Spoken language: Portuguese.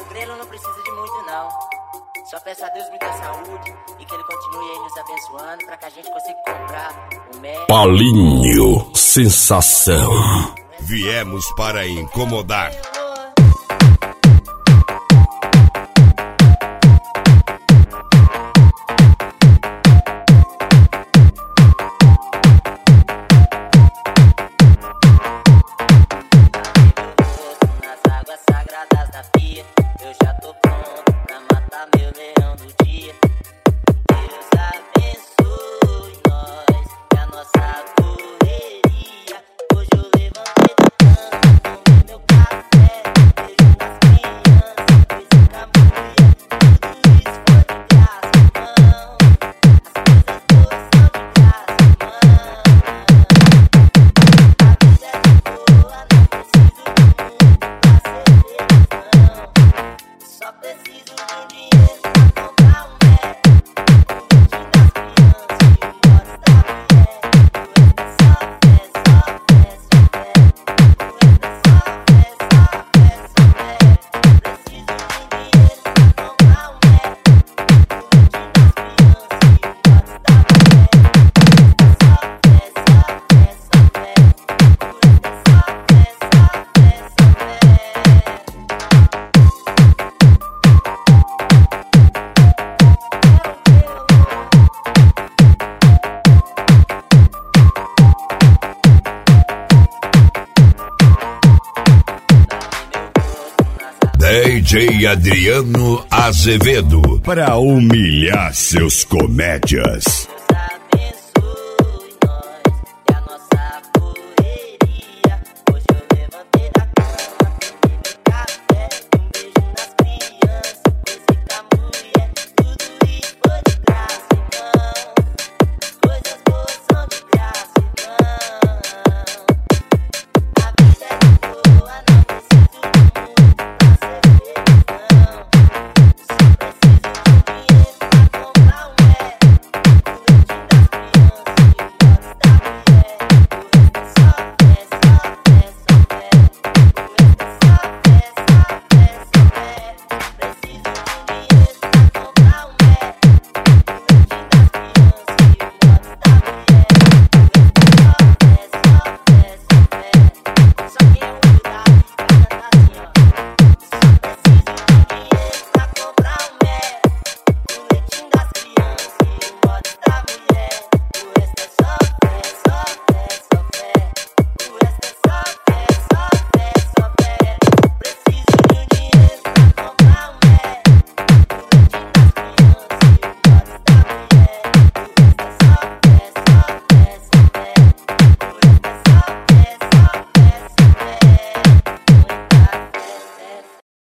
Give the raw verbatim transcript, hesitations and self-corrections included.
Grelo não precisa de muito não. Só peço a Deus muita saúde e que ele continue aí nos abençoando pra que a gente consiga comprar o médico. Paulinho, sensação. Viemos para incomodar. D J Adriano Azevedo, para humilhar seus comédias.